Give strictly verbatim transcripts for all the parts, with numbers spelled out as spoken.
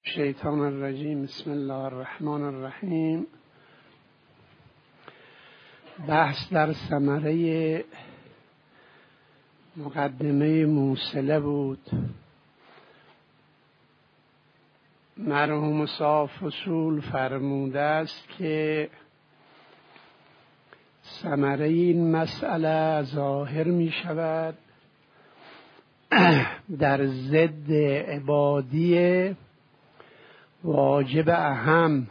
شیطان الرجیم. بسم الله الرحمن الرحیم. بحث در ثمره مقدمه موصله بود. مرحوم صاحب فصول فرموده است که ثمره این مسئله ظاهر می شود در ضد عبادی واجب اهم،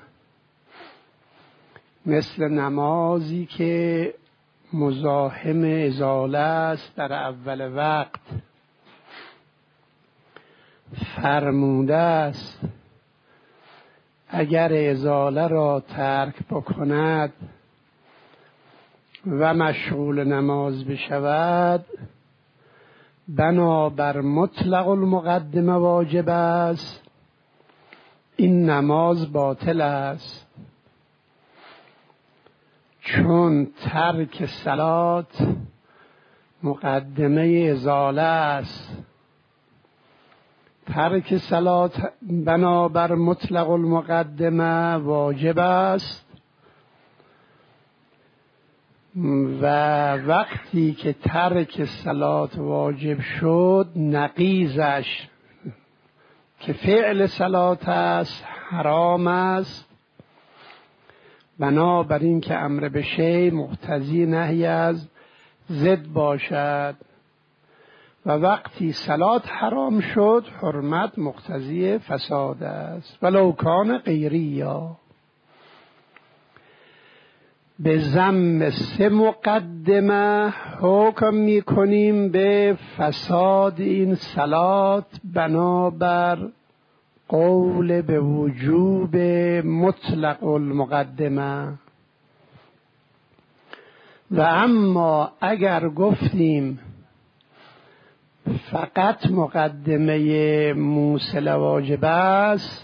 مثل نمازی که مزاحم ازاله است در اول وقت. فرموده است اگر ازاله را ترک بکند و مشغول نماز بشود، بنابر مطلق المقدمه واجب است، این نماز باطل است، چون ترک صلات مقدمه ازاله است. ترک صلات بنابر مطلق المقدمه واجب است و وقتی که ترک صلات واجب شد، نقیضش که فعل صلات است حرام است، بنابراین که امر به شیء مقتضی نهی از ضد باشد و وقتی صلات حرام شد حرمت مقتضی فساد است. ولو کان غیریا. به ضم سه مقدمه حکم می کنیم به فساد این صلات بنابر قول به وجوب مطلق المقدمه. و اما اگر گفتیم فقط مقدمه موصله واجب است،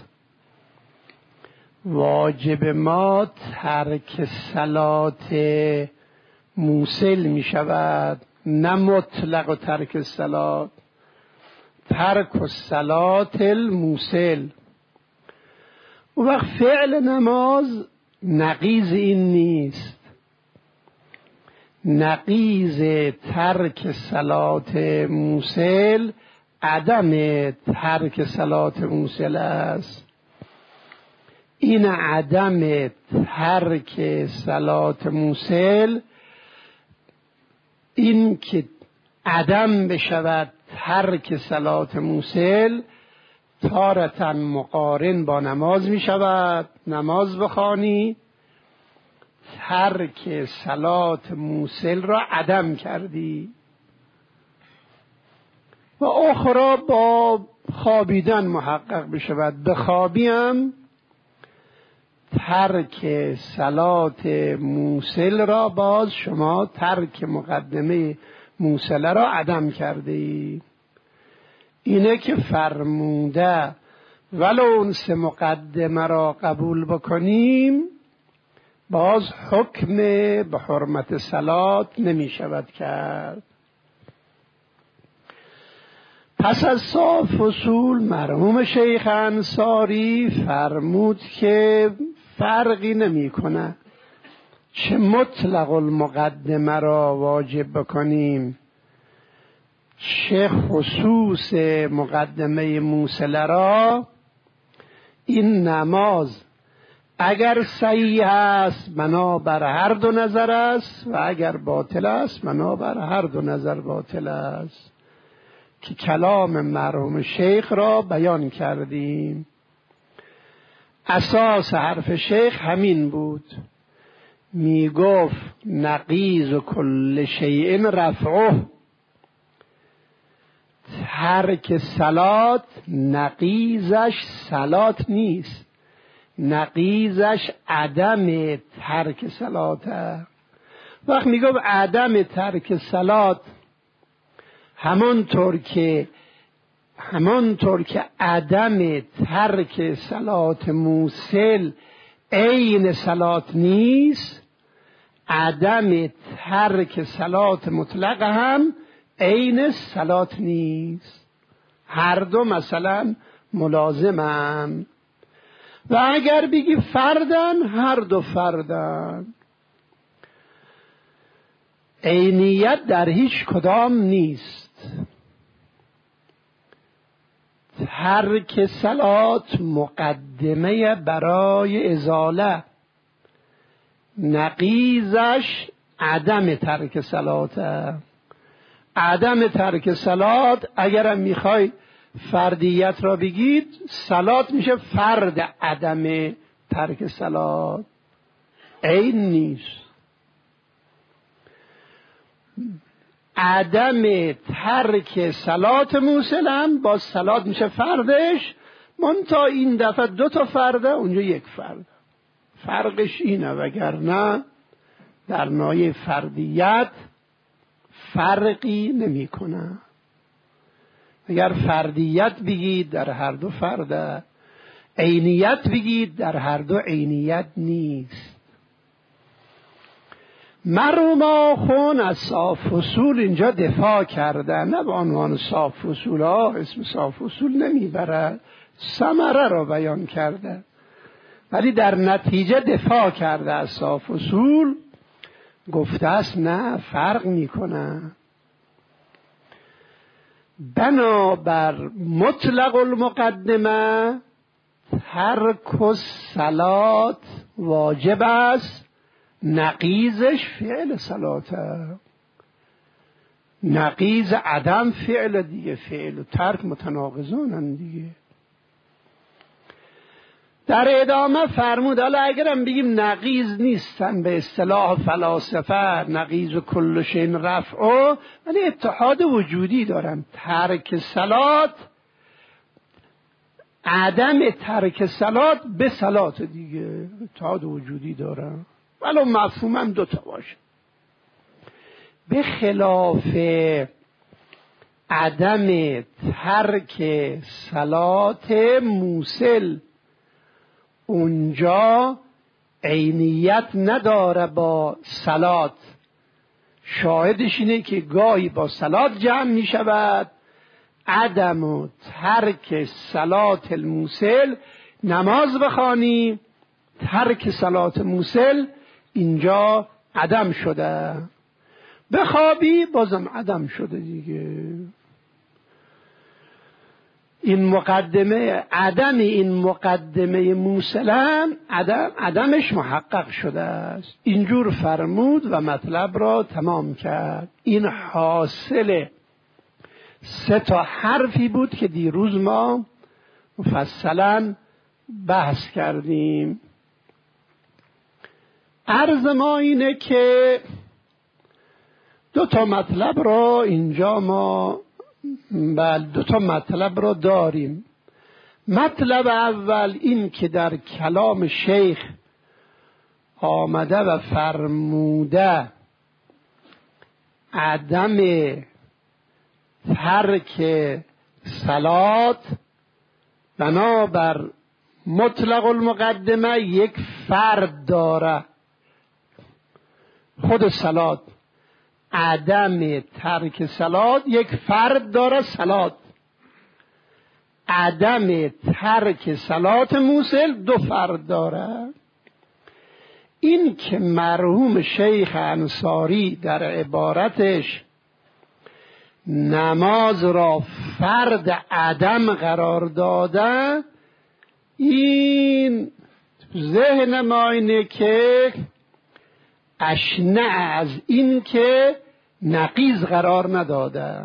واجب ما ترک صلات موصل می شود، نه مطلق و ترک صلات، ترک صلات الموصل. و وقت فعل نماز نقیض این نیست. نقیض ترک صلات موصل عدم ترک صلات موصل است. این عدم ترک صلات موصل، این که عدم بشود ترک صلات موصل، تارة مقارن با نماز می شود. نماز بخوانی، ترک صلات موصل را عدم کردی. و اخرى با خوابیدن محقق بشود. بخوابیم ترک صلات موصل را باز شما ترک مقدمه موصله را عدم کرده ای. اینه که فرموده ولو اون سه مقدمه را قبول بکنیم، باز حکم به حرمت صلات نمی شود کرد. پس از صاحب فصول مرحوم شیخ انصاری فرمود که فرقی نمی کنه چه مطلق المقدمه را واجب بکنیم، چه خصوص مقدمه موصله را. این نماز اگر صحیح است بنابر هر دو نظر است و اگر باطل است بنابر هر دو نظر باطل است، که کلام مرحوم شیخ را بیان کردیم. اساس حرف شیخ همین بود، می گفت نقیض و کل شیء رفعه. ترک صلات نقیضش صلات نیست، نقیضش عدم ترک صلاته. وقت می گفت عدم ترک صلات، همانطور که همانطور که عدم ترک صلات موصل عین صلات نیست، عدم ترک صلات مطلق هم عین صلات نیست. هر دو مثلا ملازمن. و اگر بگی فردن، هر دو فردن. عینیت در هیچ کدام نیست. ترک صلات مقدمه برای ازاله، نقیضش عدم ترک صلاته. عدم ترک صلات اگرم میخوای فردیت را بگید، صلات میشه فرد عدم ترک صلات، عین نیست. عدم ترک صلات موصلم با صلات میشه فردش، منتها این دفعه دو تا فرده، اونجا یک فرد. فرقش اینه، وگرنه در نوع فردیت فرقی نمی کنه. اگر فردیت بگید در هر دو فرده، عینیت بگید در هر دو عینیت نیست. مرحوم آخوند از صاف اصول اینجا دفاع کردن، نه به عنوان صاف اصول ها، اسم صاف اصول نمیبرد، ثمره را بیان کرده، ولی در نتیجه دفاع کرده از صاف اصول. گفته است نه، فرق میکنه. بنابر مطلق المقدمه ترک الصلات واجب است، نقیضش فعل صلاته. نقیض عدم فعل دیگه، فعل و ترک متناقضانن دیگه. در ادامه فرمود حالا اگرم بگیم نقیض نیستن به اصطلاح فلاسفه، نقیض و کل شیء رفعه، ولی اتحاد وجودی دارن. ترک صلات، عدم ترک صلات به صلات دیگه، اتحاد وجودی دارن، ولو مفهوم هم دوتا باشه. به خلاف عدم ترک صلات موصل، اونجا عینیت نداره با صلات. شاهدش اینه که گاهی با صلات جمع می شود. عدم و ترک صلات الموصل، نماز بخوانی، ترک صلات موصل اینجا عدم شده. بخوابی بازم عدم شده دیگه. این مقدمه، عدم این مقدمه موصلم عدم عدمش محقق شده است. اینجور فرمود و مطلب را تمام کرد. این حاصل سه تا حرفی بود که دیروز ما مفصلا بحث کردیم. عرض ما اینه که دو تا مطلب را اینجا ما بل دو تا مطلب را داریم. مطلب اول این که در کلام شیخ آمده و فرموده عدم ترک صلات بنابر مطلق المقدمه یک فرد داره، خود صلات. عدم ترک صلات یک فرد داره، صلات. عدم ترک صلات موصل دو فرد داره. این که مرحوم شیخ انصاری در عبارتش نماز را فرد عدم قرار داده، این ذهن ما اینه که اشنع از این که نقیض قرار نداده.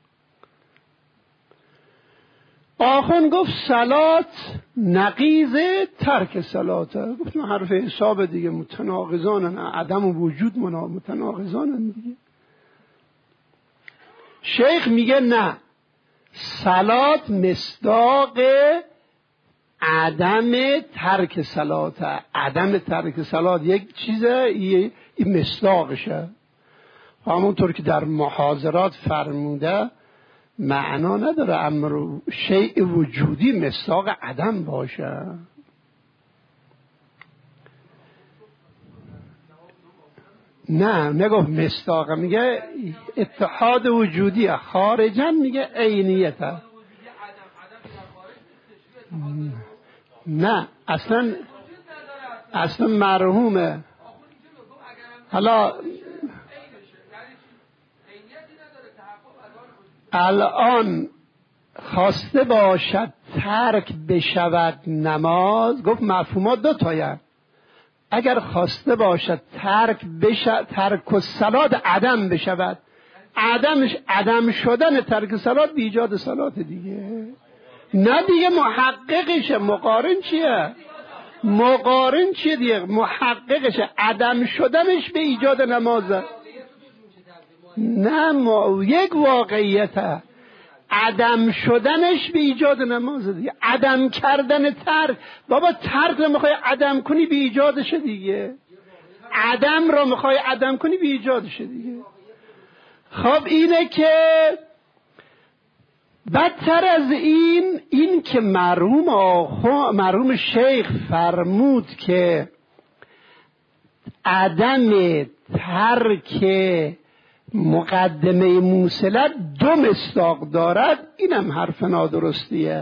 آخوند گفت صلات نقیض ترک صلاته. گفتم حرف حساب دیگه، متناقضانن، عدم و وجود متناقضانن دیگه. شیخ میگه نه، صلات مصداق عدم ترک صلاته. عدم ترک صلات یک چیزه، این مصداقشه. همونطور که در محاضرات فرموده معنا نداره امر شیء وجودی مصداق عدم باشه. نه نگفت مصداق، میگه اتحاد وجودی. خارجا میگه عینیت. نه اصلا اصلا مرحومه. حالا الان خواسته باشد ترک بشود نماز، گفت مفهومات دو تاین. اگر خواسته باشد ترک بشود، ترک الصلات عدم بشود، عدمش عدم شدن ترک صلات بی ایجاد صلات دیگه، نه دیگه محققشه. مقارن چیه؟ مقارن چیه دیگه؟ محققشه. عدم شدنش به ایجاد نمازه. نه ما... یک واقعیته، عدم شدنش به ایجاد نمازه دیگه. عدم کردن ترک، بابا ترک رو میخوای عدم کنی به ایجادشه دیگه، عدم رو میخوای عدم کنی به ایجادشه دیگه. خب اینه که بدتر از این، این که مرحوم آخو مرحوم شیخ فرمود که عدم ترک مقدمه موصلت دو مصداق دارد، اینم حرف نادرستیه.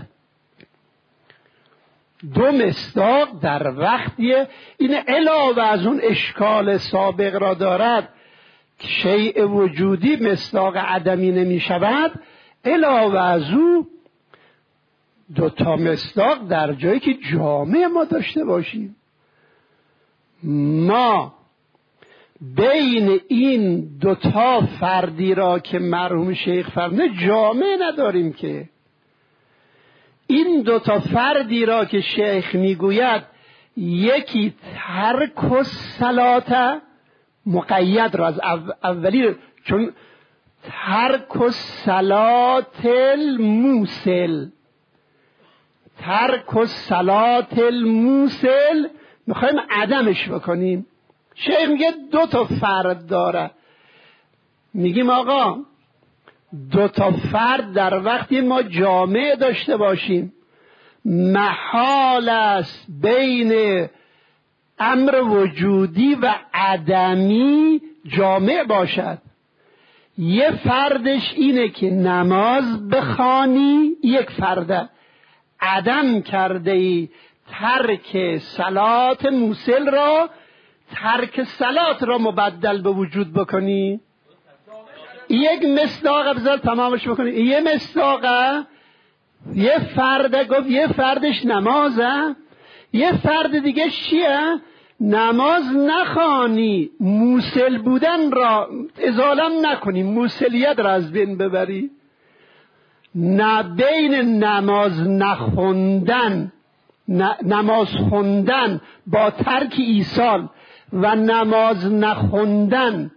دو مصداق در وقتیه، این علاوه از اون اشکال سابق را دارد که شیء وجودی مصداق عدمی نمی شود، علاوه از او دو تا مصداق در جایی که جامع ما داشته باشیم. ما بین این دو تا فردی را که مرحوم شیخ فرموده جامع نداریم که. این دو تا فردی را که شیخ میگوید، یکی ترک الصلات مقید را از اولی، چون ترک الصلات الموصل، ترک الصلات الموصل میخوایم عدمش بکنیم. شیخ میگه دو تا فرد داره. میگیم آقا دو تا فرد در وقتی ما جامع داشته باشیم، محال است بین امر وجودی و عدمی جامع باشد. یه فردش اینه که نماز بخوانی، یک فرده عدم کرده ای ترک صلات موصل را، ترک صلات را مبدل به وجود بکنی. یک مصداق بذار تمامش بکنی. یه مصداقه، یه فرده گفت یه فردش نمازه، یه فرد دیگه چیه؟ نماز نخوانی، موصل بودن را ازالم نکنی، موصلیت را از بین ببری. نه بین نماز نخوندن، نماز خوندن با ترک ایصال و نماز نخوندن،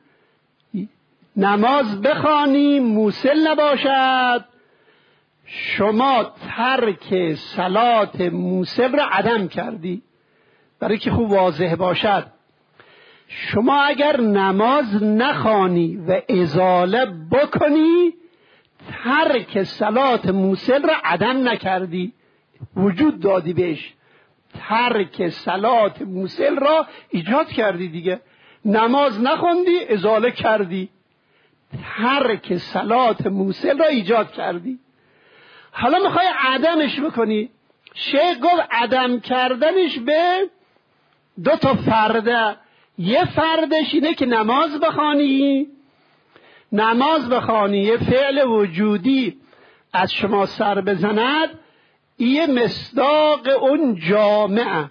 نماز بخوانی موصل نباشد، شما ترک صلات موصل را عدم کردی. برای که خوب واضح باشد، شما اگر نماز نخوانی و ازاله بکنی، ترک صلات موصل را عدم نکردی، وجود دادی بهش. ترک صلات موصل را ایجاد کردی دیگه. نماز نخوندی، ازاله کردی، ترک صلات موصل را ایجاد کردی. حالا میخوای عدمش بکنی. شیخ گفت عدم کردنش به دو تا فرده. یه فردش اینه که نماز بخوانی، نماز بخوانی یه فعل وجودی از شما سر بزند، یه مصداق اون جامع.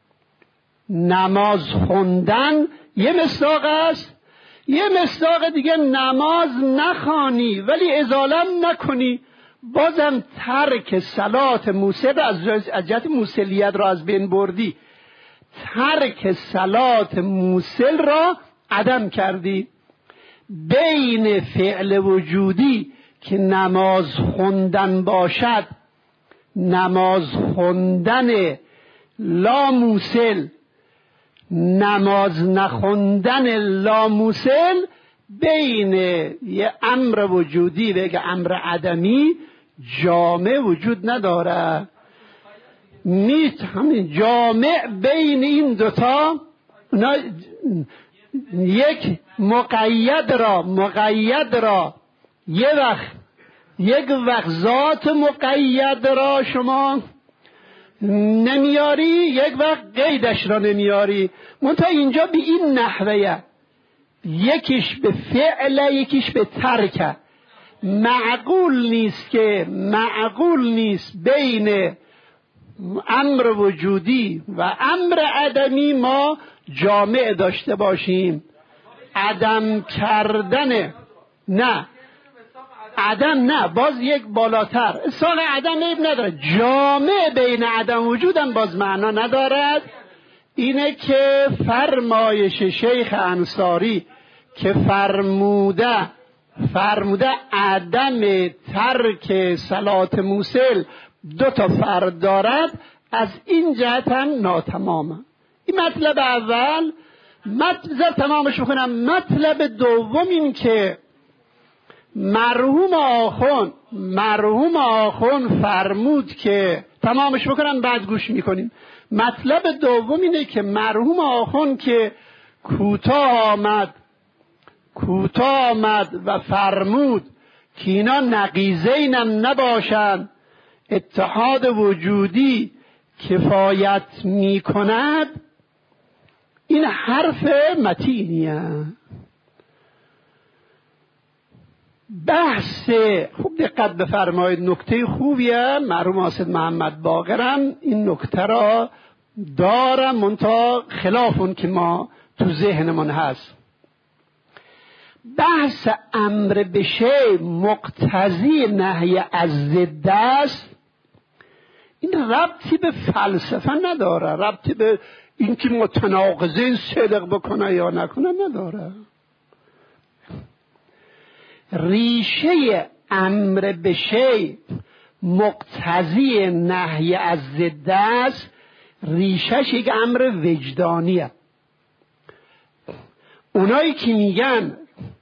نماز خوندن یه مصداق است، یه مصداق دیگه نماز نخوانی ولی ازالم نکنی، بازم ترک صلات موصل از جهت موصلیت را از بین بردی، ترک صلات موصل را عدم کردی. بین فعل وجودی که نماز خوندن باشد، نماز خوندن لا موصل، نماز نخوندن لا موصل، بین یه امر وجودی و یک امر عدمی جامع وجود نداره. نیست همین جامع بین این دوتا، یک مقید را مقید را یه وقت یک وقت ذات مقید را شما نمیاری، یک وقت قیدش را نمیاری. منتها اینجا به این نحوه، یکیش به فعل یکیش به ترک. معقول نیست که معقول نیست بین امر وجودی و امر عدمی ما جامع داشته باشیم. عدم کردن نه، عدم نه، باز یک بالاتر. اساق عدم عیب نداره، جامع بین عدم وجودم باز معنا ندارد. اینه که فرمایش شیخ انصاری که فرموده فرموده عدم ترک صلات موصل دو تا فرد دارد، از این جهت هم ناتمامه. این مطلب اول. مطلب تمامش بکنم. مطلب دوم این که مرحوم آخوند مرحوم آخوند فرمود که تمامش بکنم بعد گوش میکنیم. مطلب دوم اینه که مرحوم آخوند که کوتاه آمد کوتاه آمد و فرمود که اینا نقیضینم نباشند، اتحاد وجودی کفایت میکند. این حرف متینیه. بحث خوب دقت بفرمایید، نکته خوبیه. مرحوم حاسد محمد باقرم این نکته را دارم، منتها خلاف اون که ما تو ذهنمون هست. بحث امر به شیء مقتضی نهی از ضد است. این ربطی به فلسفه نداره، ربطی به اینکه متناقضین صدق بکنه یا نکنه نداره. ریشه امر به شیء مقتضی نهی از ضد است، ریشهش یک امر وجدانیه. اونایی که میگن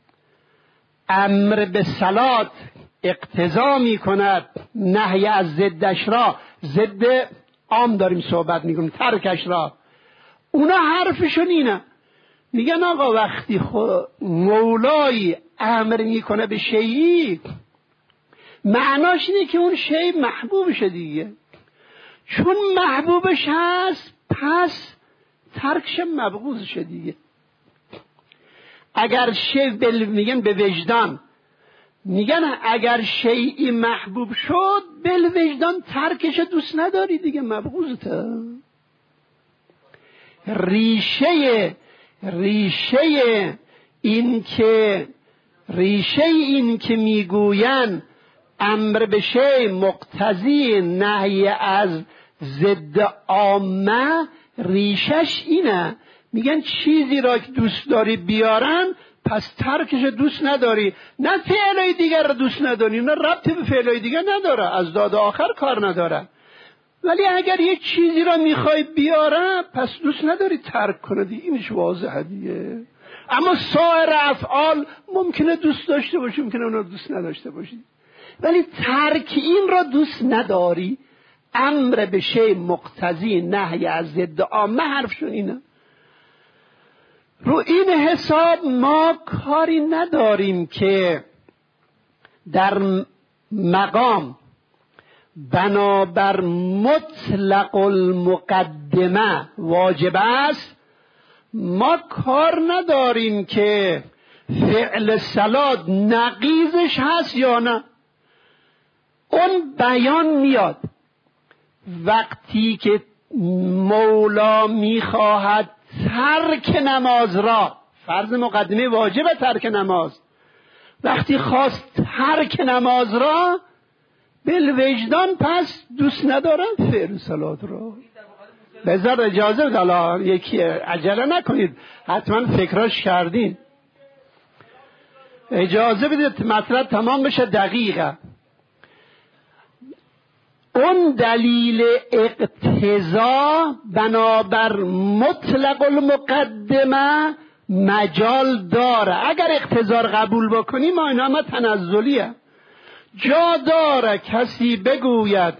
امر به صلات اقتضا میکند نهی از ضدش را، ضد عام داریم صحبت میکنیم، ترکش را، اونا حرفشون اینه. میگن آقا وقتی مولایی امر میکنه به شیئی، معناش اینه که اون شیء محبوبشه دیگه. چون محبوبش هست پس ترکش مبغوضشه دیگه. اگر شیء بل... میگن به وجدان، میگن اگر شیئی محبوب شد بل وجدان ترکش دوست نداری دیگه، مبغوضته. ریشه ریشه این که ریشه این که میگوین امر به شیء مقتضی نهی از ضد عامه، ریشش اینه. میگن چیزی را که دوست داری بیارن پس ترکش دوست نداری، نه فعلای دیگر را دوست نداری، نه ربطی به فعلای دیگر نداره، از داد آخر کار نداره. ولی اگر یه چیزی را میخوای بیاره پس دوست نداری ترک کنه دیگه، اینش واضحه دیگه. اما سایر افعال ممکنه دوست داشته باشی، ممکنه اون رو دوست نداشته باشی، ولی ترک این را دوست نداری. امر به شیء مقتضی نهی از ضد عامه حرفشون اینه. رو این حساب ما کاری نداریم که در مقام بنابر مطلق المقدمه واجب است، ما کار نداریم که فعل صلات نقیضش هست یا نه. اون بیان میاد وقتی که مولا میخواهد ترک نماز را، فرض مقدمه واجب ترک نماز، وقتی خواست ترک نماز را بالوجدان، پس دوست ندارم فعل صلات را. بذار اجازه بده، حالا یکی عجله نکنید، حتما فکراش کردین، اجازه بدید مطلب تمام بشه دقیقه. اون دلیل اقتضا بنابر مطلق المقدمه مجال داره. اگر اقتضا رو قبول بکنیم ما اینا ما تنزلیه. جا داره کسی بگوید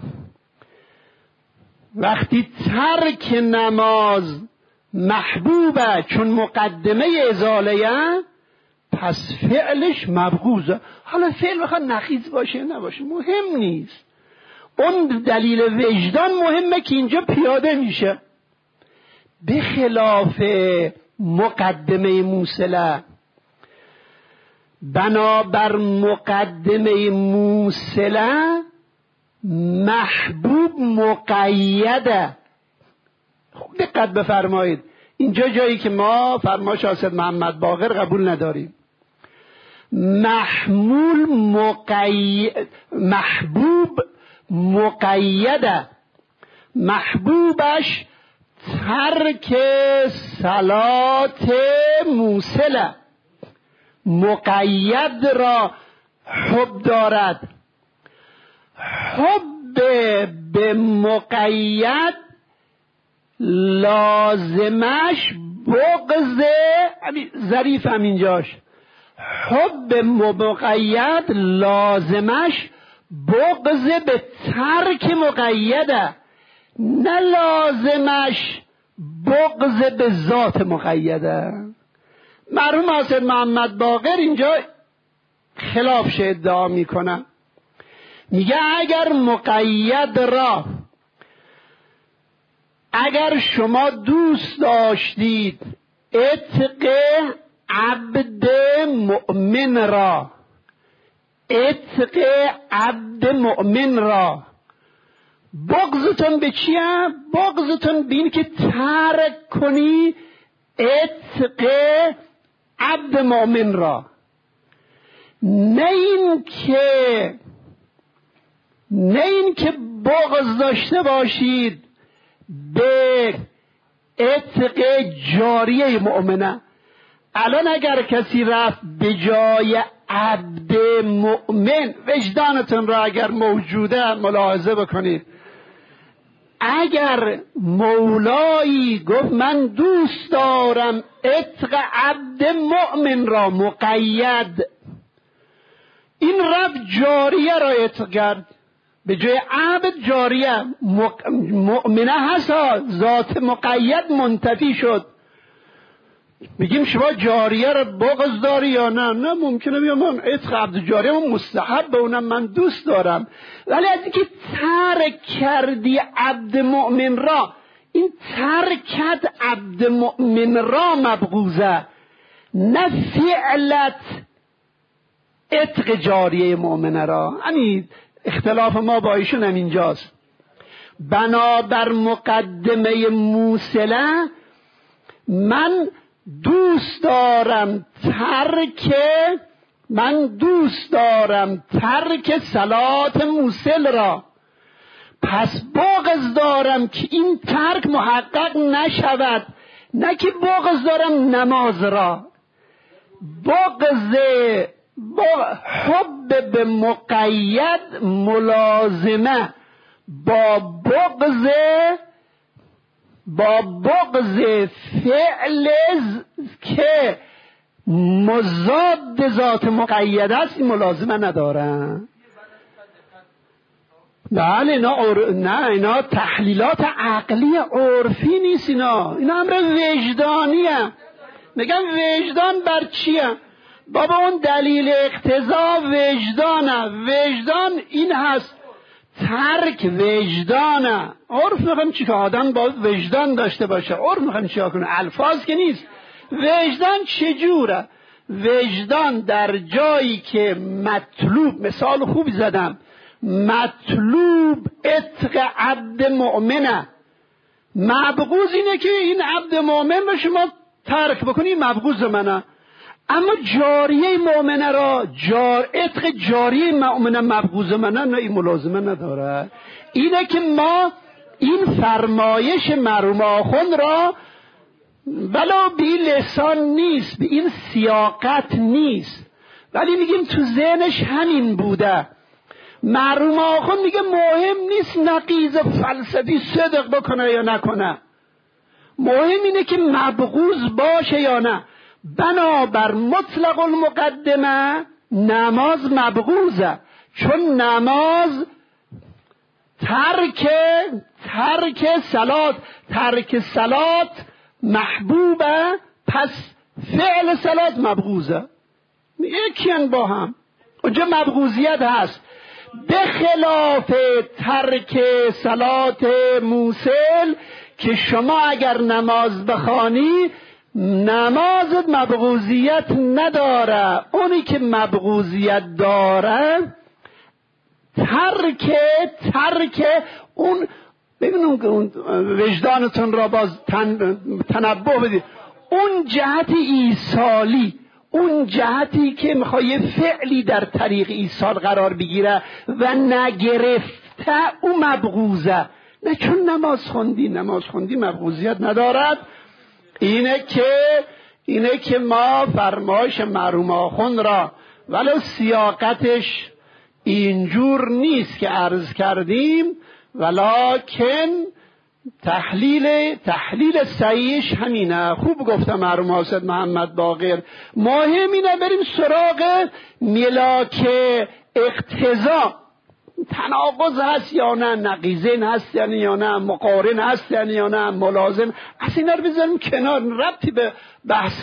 وقتی ترک نماز محبوبه چون مقدمه ازاله پس فعلش مبغوضه. حالا فعل بخواد نقیض باشه نباشه مهم نیست، اون دلیل وجدان مهمه که اینجا پیاده میشه. به خلاف مقدمه موصله، بنابر مقدمه موصله محبوب مقیده. خب دقت بفرمایید، اینجا جایی که ما فرمایش حضرت محمد باقر قبول نداریم. محمول مقید، محبوب مقیده، محبوبش ترک صلات موصله، مقید را حب دارد. حب به مقید لازمش بغض، ظریف هم اینجاش، حب مقید لازمش بغض به ترک مقیده، نه لازمش بغض به ذات مقیده. مرحوم حضرت محمد باقر اینجا خلافش ادعا میکنه، میگه اگر مقید را، اگر شما دوست داشتید عتق عبد مؤمن را، عتق عبد مؤمن را، بغضتون به چیه؟ بغضتون به این که ترک کنی عتق عبد مؤمن را، نه این که نه این که بغض داشته باشید به عتق جاریه مؤمنه. الان اگر کسی رفت به جای عبد مؤمن، وجدانتون را اگر موجوده ملاحظه بکنید، اگر مولایی گفت من دوست دارم عتق عبد مؤمن را مقید، این رفت جاریه را عتق کرد، به جای عبد جاریه مؤمنه هست، ذات مقید منتفی شد. میگیم شما جاریه رو بغض داری یا نه؟ نه، ممکنه بگم من عتق عبد جاریه من مستحب به اونم من دوست دارم، ولی از اینکه ترک کردی عبد مؤمن را، این ترکت عبد مؤمن را مبغوزه، نه فعلت عتق جاریه مؤمنه را. همین اختلاف ما با ایشون هم اینجاست. بنابر مقدمه موصله من دوست دارم ترک من دوست دارم ترک صلات موصل را، پس بغض دارم که این ترک محقق نشود، نه که بغض دارم نماز را. بغض حب به مقید ملازمه با بغض با بغض فعل که مضاد ذات مقید است ملازمه ندارن. بله اینا عر... نه اینا تحلیلات عقلی عرفی نیست، اینا اینا امر وجدانیه. میگن وجدان بر چیه؟ بابا اون دلیل اقتضا وجدانه، وجدان این هست، ترک وجدانه. عرف میخوام چی که آدم باید وجدان داشته باشه، عرف میخوام چی کنه، الفاظ که نیست. وجدان چجوره؟ وجدان در جایی که مطلوب، مثال خوبی زدم، مطلوب عتق عبد مؤمنه، مبغوض اینه که این عبد مؤمن رو شما ترک بکنی، مبغوض منه. اما جاریه مؤمنه را، جار عتق جاریه مؤمنه مبغوض منه، نه این ملازمه نداره. اینه که ما این فرمایش مرحوم آخوند را ولو به این لسان نیست، به این سیاقت نیست، ولی میگیم تو ذهنش همین بوده. مرحوم آخوند میگه مهم نیست نقیض فلسفی صدق بکنه یا نکنه، مهم اینه که مبغوض باشه یا نه. بنابر مطلق المقدمه نماز مبغوضه، چون نماز ترک ترک صلات ترک صلات محبوبه، پس فعل صلات مبغوضه. یکی با هم اونجا مبغوضیت هست. به خلاف ترک صلات موسل که شما اگر نماز بخوانی نمازت مبغوضیت نداره. اونی که مبغوضیت داره ترک ترک اون. ببینون اون وجدانتون را باز تن، تنبه بدید. اون جهت ایصالی، اون جهتی که میخواد یه فعلی در طریق ایصال قرار بگیره و نگرفته او مبغوضه. نه چون نماز خوندی، نماز خوندی مبغوضیت ندارد. اینه که اینه که ما فرمایش مرحوم آخوند را ولو سیاقتش اینجور نیست که عرض کردیم، ولکن تحلیل تحلیل صحیحش همینه. خوب گفتم مرحوم حافظ محمد باقر. مهم اینه بریم سراغ ملاک اقتضا، تناقض هست یا نه، نقیضین هست یا نه، مقارن هست یا نه، ملازم. از اینا رو بذاریم کنار، ربطی به بحث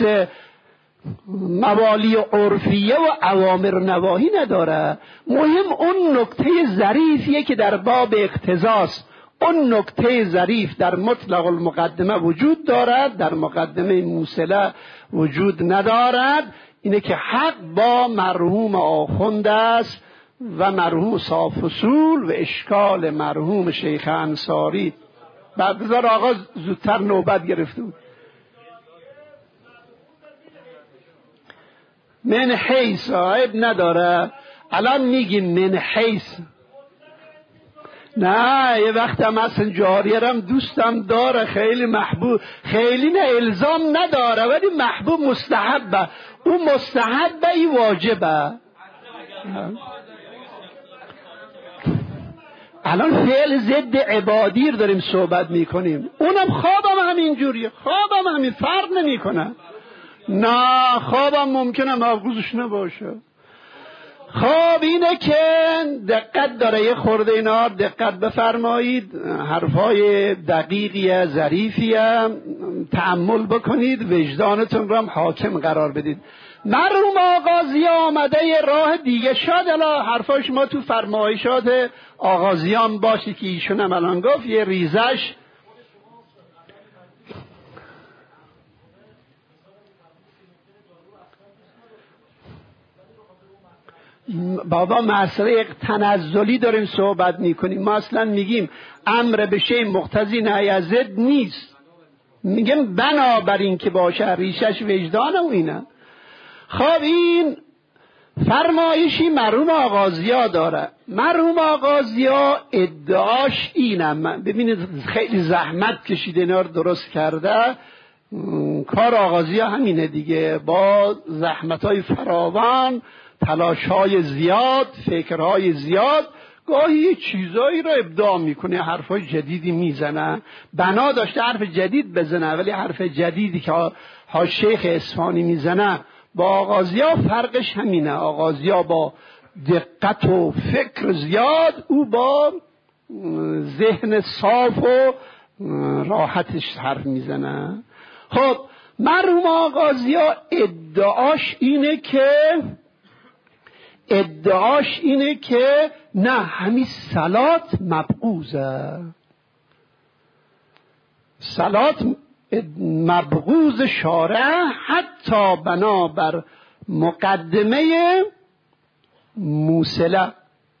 موالی عرفیه و اوامر نواهی نداره. مهم اون نکته ظریفیه که در باب اقتضاست. اون نکته ظریف در مطلق المقدمه وجود دارد، در مقدمه موصله وجود ندارد. اینه که حق با مرحوم آخوند است و مرحوم صاحب اصول و اشکال مرحوم شیخ انصاری. بعد بذار آقا زودتر نوبت گرفته بود. من حیث عیب نداره. الان میگیم من حیث. نه یه وقت هم اصلا جاریرم دوستم داره، خیلی محبوب، خیلی نه الزام نداره ولی محبوب مستحبه. اون مستحبه ای واجبه. الان فعل ضد عبادی رو داریم صحبت میکنیم. اونم خوابم همینجوریه، خوابم همین فرق نمیکنه. نه خوابم ممکنه مبغوضش نباشه. خب اینه که دقت داره، یه خورده اینا دقت بفرمایید، حرفای دقیقیه، ظریفیه، تأمل بکنید، وجدانتون رو هم حاکم قرار بدید. مرحوم آغازی آمده یه راه دیگه، شاید الان حرفاش ما تو فرمایشات آغازیان باشه که ایشون هم الان گفت یه ریزش بابا مسئله تنزلی داریم صحبت میکنیم. ما اصلا میگیم امر به شیء مقتضی نهی از ضد نیست، میگیم بنابراین که باشه ریشش وجدان و اینه. خب این فرمایشی مرحوم آغازیا داره. مرحوم آغازیا ادعاش اینه، ببینید خیلی زحمت کشیده اینا رو درست کرده. کار آغازیا همینه دیگه، با زحمت‌های فراوان، تلاش‌های زیاد، فکرهای زیاد، گاهی چیزایی رو ابداع میکنه، حرفای جدیدی میزنه. بنا داشته حرف جدید بزنه ولی حرف جدیدی که ها شیخ اصفهانی میزنه با آغازیا فرقش همینه. آغازیا با دقت و فکر زیاد، او با ذهن صاف و راحتش حرف میزنه. خب مرحوم آغازیا ادعاش اینه که ادعاش اینه که نه همین صلات مبغوضه، صلات مبغوض شارع، حتی بنابر مقدمه موصله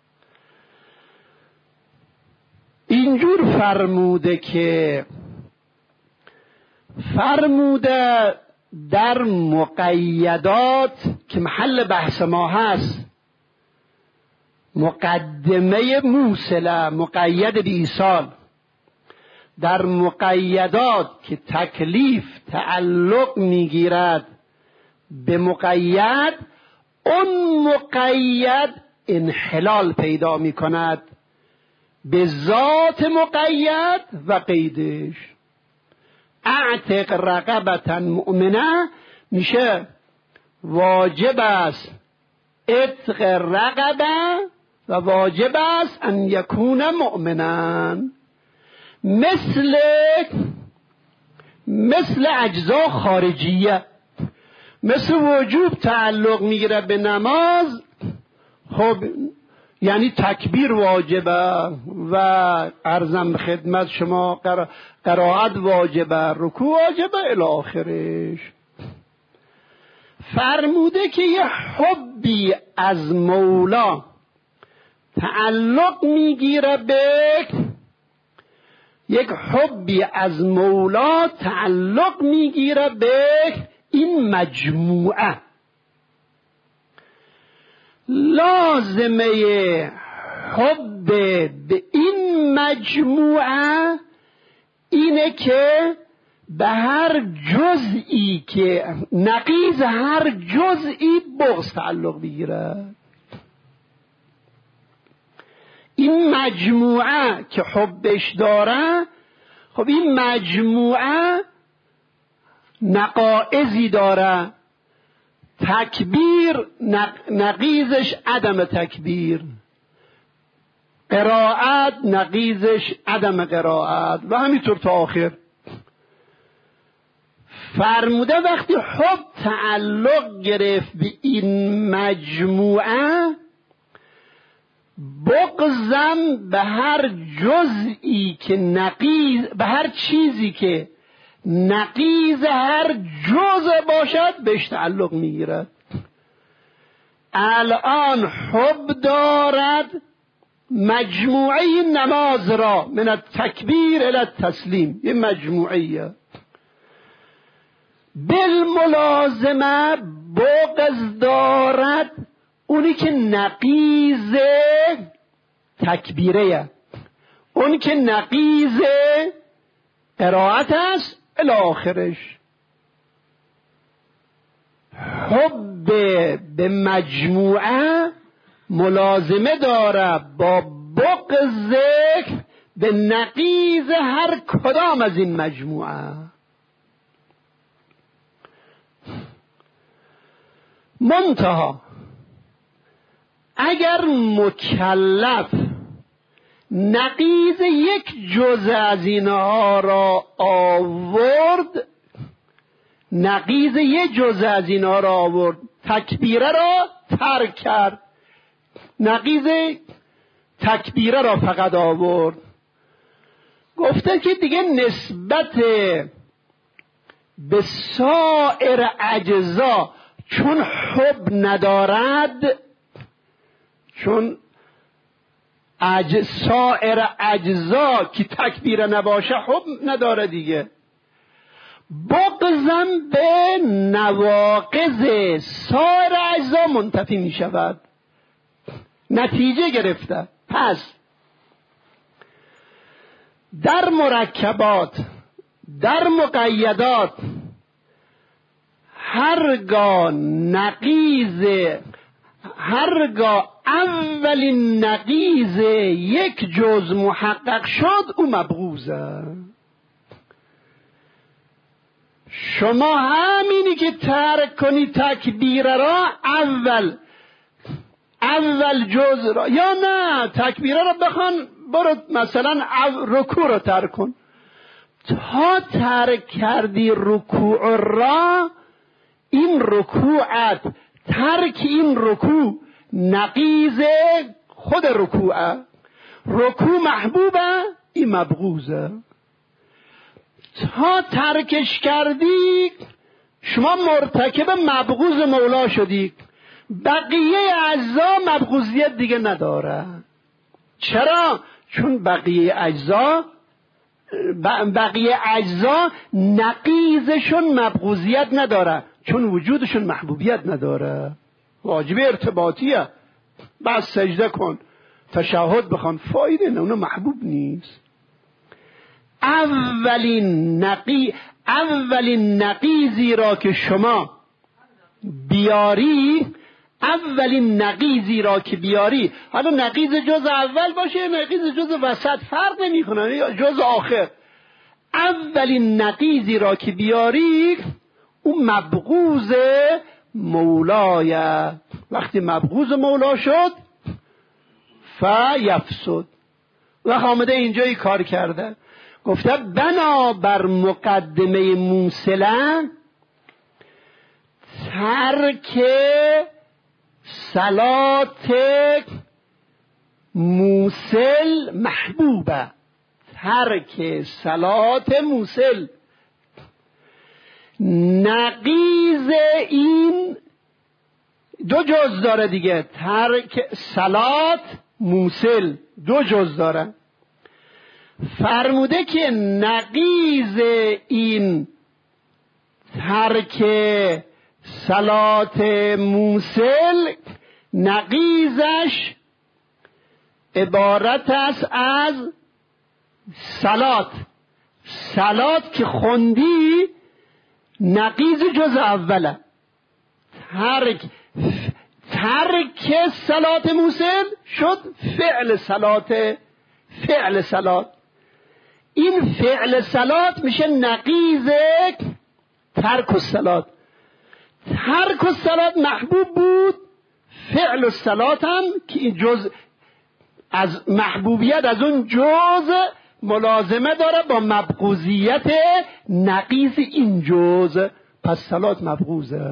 اینجور فرموده که فرموده در مقیدات که محل بحث ما هست، مقدمه موصله مقید به ایصال، در مقیدات که تکلیف تعلق میگیرد به مقید، اون مقید انحلال پیدا میکند به ذات مقید و قیدش. اعتق رقبتا مؤمنه میشه واجب است عتق رقبه و واجب است ان یکون مؤمنا. مثل مثل اجزا خارجیه، مثل وجوب تعلق میگیره به نماز. خب یعنی تکبیر واجبه و عرضم به خدمت شما قرائت واجبه، رکوع واجبه الی آخرش. فرموده که یه حبی از مولا تعلق میگیره به یک حبی از مولا تعلق میگیره به این مجموعه. لازمه حب به این مجموعه اینه که به هر جزئی که نقیض هر جزئی بغض تعلق بگیره. این مجموعه که حبش داره، خب این مجموعه نقائضی داره. تکبیر نقیضش عدم تکبیر، قرائت نقیضش عدم قرائت و همینطور تا آخر. فرموده وقتی حب تعلق گرفت به این مجموعه، بغضم به هر جزئی که نقیض، به هر چیزی که نقیض هر جزء باشد بهش تعلق میگیرد. الان حب دارد مجموعه نماز را من التکبیر الی التسلیم، یه مجموعه. بالملازمه بغض دارد اونی که نقیض تکبیره، اون که نقیض قرائت است الی آخرش. حب به مجموعه ملازمه داره با بغض به نقیض هر کدام از این مجموعه. منتها اگر مکلف نقیض یک جزء از اینها را آورد، نقیض یک جزء از اینها را آورد، تکبیره را ترک کرد، نقیض تکبیره را فقط آورد، گفته که دیگه نسبت به سایر اجزا چون حب ندارد، چون اج... سایر اجزا که تکبیره نباشه حب نداره دیگه، بغضم به نواقض سایر اجزا منتفی می شود. نتیجه گرفته. پس در مرکبات، در مقیدات، هرگاه نقیض هرگاه اولین نقیض یک جز محقق شد او مبغوضه. شما همینی که ترک کنی تکبیره را اول اول جز را، یا نه تکبیره را بخوان برو مثلا رکوع را ترک کن، تا ترک کردی رکوع را، این رکوعت ترک این رکوع نقیض خود رکوعه. رکوع محبوبه، این مبغوضه. تا ترکش کردی شما مرتکب مبغوض مولا شدی، بقیه اجزا مبغوضیت دیگه نداره. چرا؟ چون بقیه اجزا بقیه اجزا نقیضشون مبغوضیت نداره، چون وجودشون محبوبیت نداره. واجب ارتباطیه. بس سجده کن، تشهد بخوان، فایده نه، اونو محبوب نیست. اولین نقی اولین نقیضی را که شما بیاری، اولین نقیضی را که بیاری، حالا نقیض جز اول باشه، نقیض جز وسط، فرق نمی‌کنه، یا جز آخر، اولین نقیضی را که بیاری اون مبغوض مولایه. وقتی مبغوض مولا شد فیفسد. و آمده اینجایی کار کرده، گفته بنا بر مقدمه موصله ترک صلات موصل محبوبه، ترک صلات موصل. نقیض این دو جز داره دیگه، ترک صلات موصل دو جز داره. فرموده که نقیض این ترک صلات موصل، نقیضش عبارت است از صلات. صلات که خوندی نقیض جز اوله. ترک ترک صلات موصل شد فعل صلات، فعل صلات. این فعل صلات میشه نقیض ترک الصلات. ترک الصلات محبوب بود، فعل الصلات هم که این جز از محبوبیت از اون جز ملازمه داره با مبغوضیت نقیض این جز، پس صلات مبغوضه.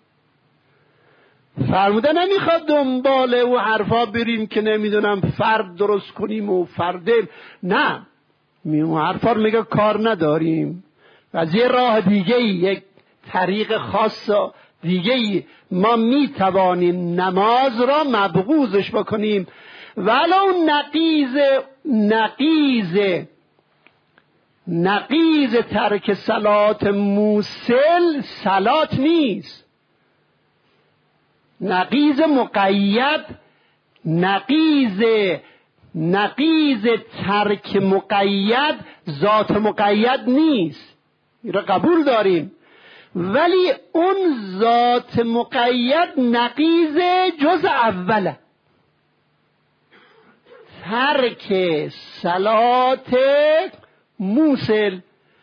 فرموده نمیخواد دنبال او حرفا بریم که نمیدونم فرد درست کنیم و فردل، نه، می حرفا رو میگه کار نداریم. و از یه راه دیگه، یک طریق خاص دیگه ما میتوانیم نماز را مبغوضش بکنیم، ولو نقیض نقیض نقیض ترک صلات موصل صلات نیست. نقیض مقید، نقیض نقیض ترک مقید ذات مقید نیست، این را قبول داریم، ولی اون ذات مقید نقیض جز اوله. ترک صلات موصل،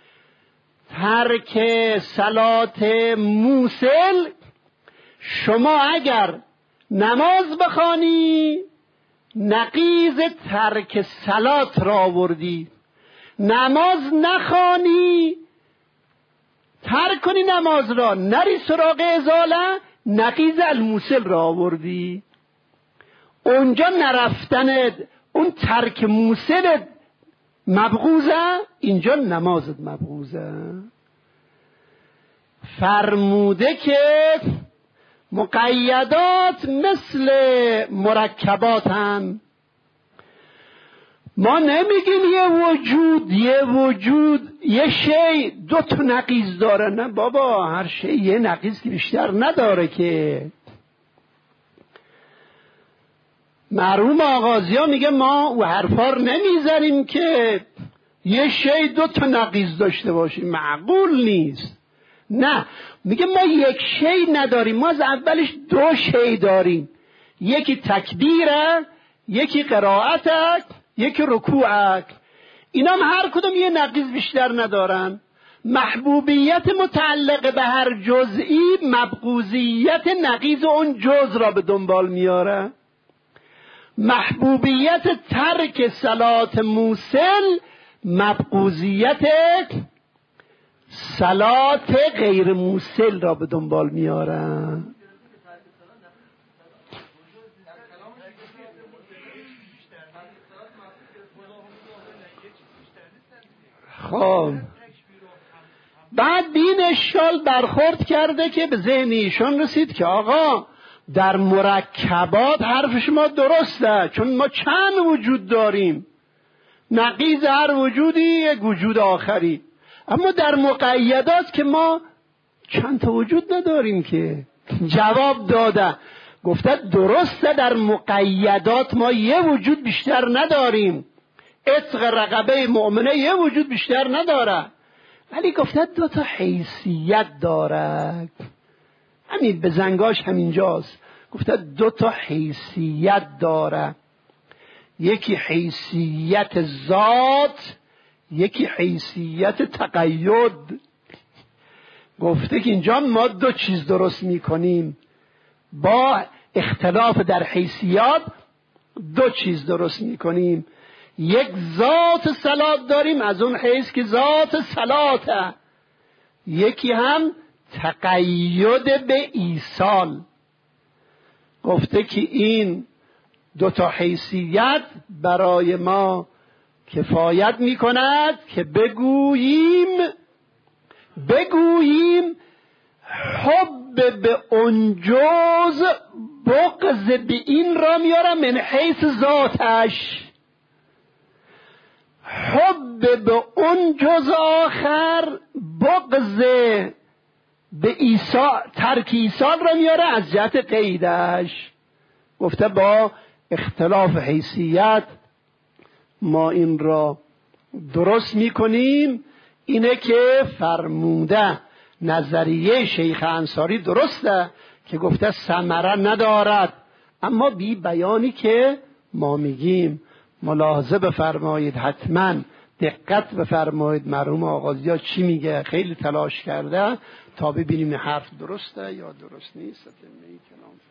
ترک صلات موصل، شما اگر نماز بخوانی نقیض ترک صلات را آوردی، نماز نخوانی، ترک کنی نماز را، نری سراغ ازاله، نقیض الموصل را آوردی. اونجا نرفتن اون ترک موصل مبغوضه، اینجا نمازت مبغوضه. فرموده که مقیدات مثل مرکبات هم. ما نمیگیم یه وجود یه وجود یه شی دو تا نقیض داره، نه بابا، هر شی یه نقیض که بیشتر نداره که. مرحوم آغازی ها میگه ما او حرفا رو نمیزنیم که یه شی دو تا نقیض داشته باشیم، معقول نیست. نه، میگه ما یک شی نداریم، ما از اولش دو شی داریم، یکی تکبیره، یکی قرائت، یکی رکوع. اینا هم هر کدوم یه نقیض بیشتر ندارن. محبوبیت متعلق به هر جزئی مبغوضیت نقیض اون جز را به دنبال میاره. محبوبیت ترک صلات موصل مبغوضیت صلات غیر موصل را به دنبال میاره. خب بعد بین اشکال برخورد کرده که به ذهن ایشان رسید که آقا در مرکبات حرف شما درسته، چون ما چند وجود داریم، نقیض هر وجودی یک وجود آخری، اما در مقیدات که ما چند تا وجود نداریم که. جواب داده، گفته درسته در مقیدات ما یه وجود بیشتر نداریم، عتق رقبه مؤمنه یه وجود بیشتر نداره، ولی گفته دو تا حیثیت داره. همین به زنگاش همینجاست، گفته دو تا حیثیت داره، یکی حیثیت ذات، یکی حیثیت تقید. گفته که اینجا ما دو چیز درست میکنیم، با اختلاف در حیثیات دو چیز درست میکنیم. یک ذات صلات داریم از اون حیث که ذات صلاته، یکی هم تقید به ایصال. گفته که این دو تا حیثیت برای ما کفایت می کند که بگوییم بگوییم حب به اون جز بغض به این را میارم من حیث ذاتش، حب به اون جز آخر بغض به عیسی ترک عیسی را میاره از جهت قیدش. گفته با اختلاف حیثیت ما این را درست میکنیم. اینه که فرموده نظریه شیخ انصاری درسته که گفته ثمره ندارد، اما بی بیانی که ما میگیم. ملاحظه بفرمایید، حتما دقت بفرمایید مرحوم آغازی‌ها چی میگه. خیلی تلاش کرده تا ببینیم حرف درسته یا درست نیست.